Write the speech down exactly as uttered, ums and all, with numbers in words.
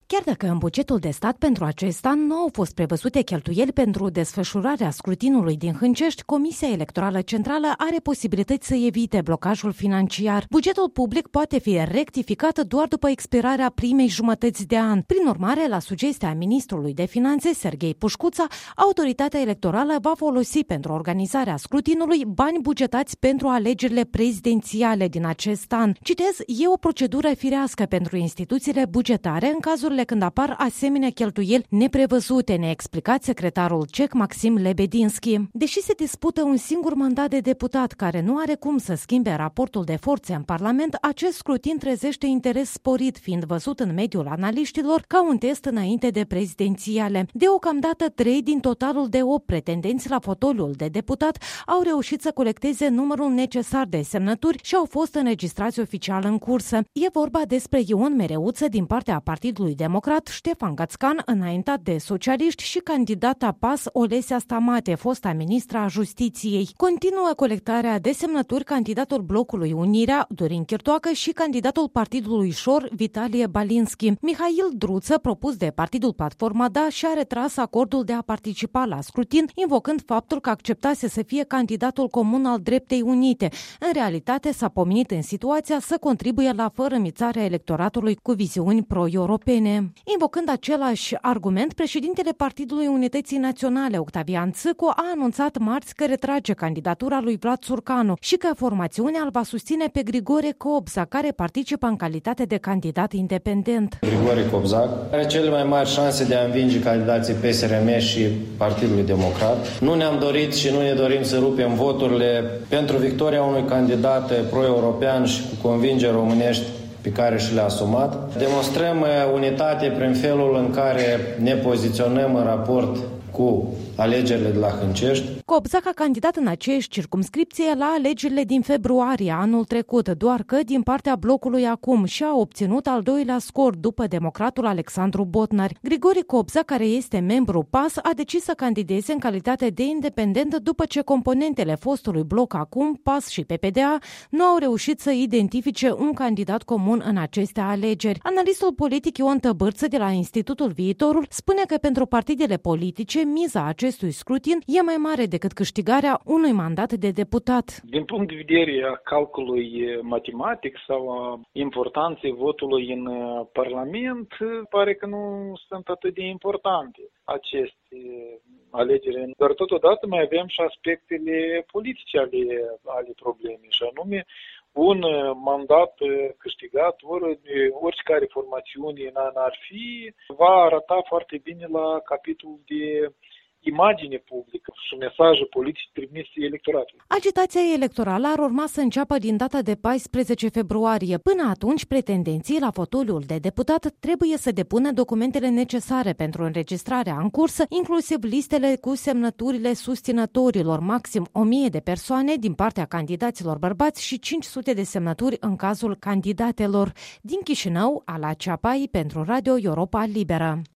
Chiar dacă în bugetul de stat pentru acest an nu au fost prevăzute cheltuieli pentru desfășurarea scrutinului din Hâncești, Comisia Electorală Centrală are posibilități să evite blocajul financiar. Bugetul public poate fi rectificat doar după expirarea primei jumătăți de an. Prin urmare, la sugestia ministrului de Finanțe, Serghei Pușcuța, autoritatea electorală va folosi pentru organizarea scrutinului bani bugetați pentru alegerile prezidențiale din acest an. Citez, e o procedură firească pentru instituțiile bugetare în cazurile când apar asemenea cheltuieli neprevăzute, ne-a explicat secretarul C E C Maxim Lebedinski. Deși se dispută un singur mandat de deputat care nu are cum să schimbe raportul de forțe în Parlament, acest scrutin trezește interes sporit, fiind văzut în mediul analiștilor ca un test înainte de prezidențiale. Deocamdată, trei din totalul de opt pretendenți la fotoliul de deputat au reușit să colecteze numărul necesar de semnături și au fost înregistrați oficial în cursă. E vorba despre Ion Mereuță din partea Partidului Democrat, Ștefan Gațcan, înaintat de socialiști, și candidata P A S Olesia Stamate, fosta ministra a Justiției. Continuă colectarea de semnături candidatul blocului Unirea, Dorin Chirtoacă, și candidatul Partidului Șor, Vitalie Balinski. Mihail Druță, propus de Partidul Platforma Da, și-a retras acordul de a participa la scrutin, invocând faptul că acceptase să fie candidatul comun al Dreptei Unite. În realitate, s-a pomenit în situația să contribuie la fărâmițarea electoratului cu viziuni pro-europene. Invocând același argument, președintele Partidului Unității Naționale, Octavian Țâcu, a anunțat marți că retrage candidatura lui Vlad Țurcanu și că formațiunea îl va susține pe Grigore Cobza, care participă în calitate de candidat independent. Grigore Cobza are cele mai mari șanse de a învinge candidații P S R M și Partidului Democrat. Nu ne-am dorit și nu ne dorim să rupem voturile pentru victoria unui candidat pro-european și cu convingeri românești pe care și le-a asumat. Demonstrăm unitate prin felul în care ne poziționăm în raport cu alegerile de la Hâncești. Cobza a candidat în aceeași circumscripție la alegerile din februarie anul trecut, doar că din partea blocului Acum, și a obținut al doilea scor după democratul Alexandru Botnar. Grigore Cobza, care este membru P A S, a decis să candideze în calitate de independent după ce componentele fostului bloc Acum, P A S și P P D A, nu au reușit să identifice un candidat comun în aceste alegeri. Analistul politic Ion Tăbârță de la Institutul Viitorul spune că pentru partidele politice miza acestui scrutin e mai mare decât câștigarea unui mandat de deputat. Din punct de vedere a calculului matematic sau a importanței votului în Parlament, pare că nu sunt atât de importante aceste alegeri. Dar totodată mai avem și aspectele politice ale, ale problemei, și anume un mandat câștigat, ori, oricare formațiune n-ar fi, va arăta foarte bine la capitolul de imagine publică și mesaje politice trimise electoratului. Agitația electorală ar urma să înceapă din data de paisprezece februarie. Până atunci, pretendenții la fotoliul de deputat trebuie să depună documentele necesare pentru înregistrarea în cursă, inclusiv listele cu semnăturile susținătorilor, maxim o mie de persoane din partea candidaților bărbați și cinci sute de semnături în cazul candidatelor. Din Chișinău, Ala Ceapai pentru Radio Europa Liberă.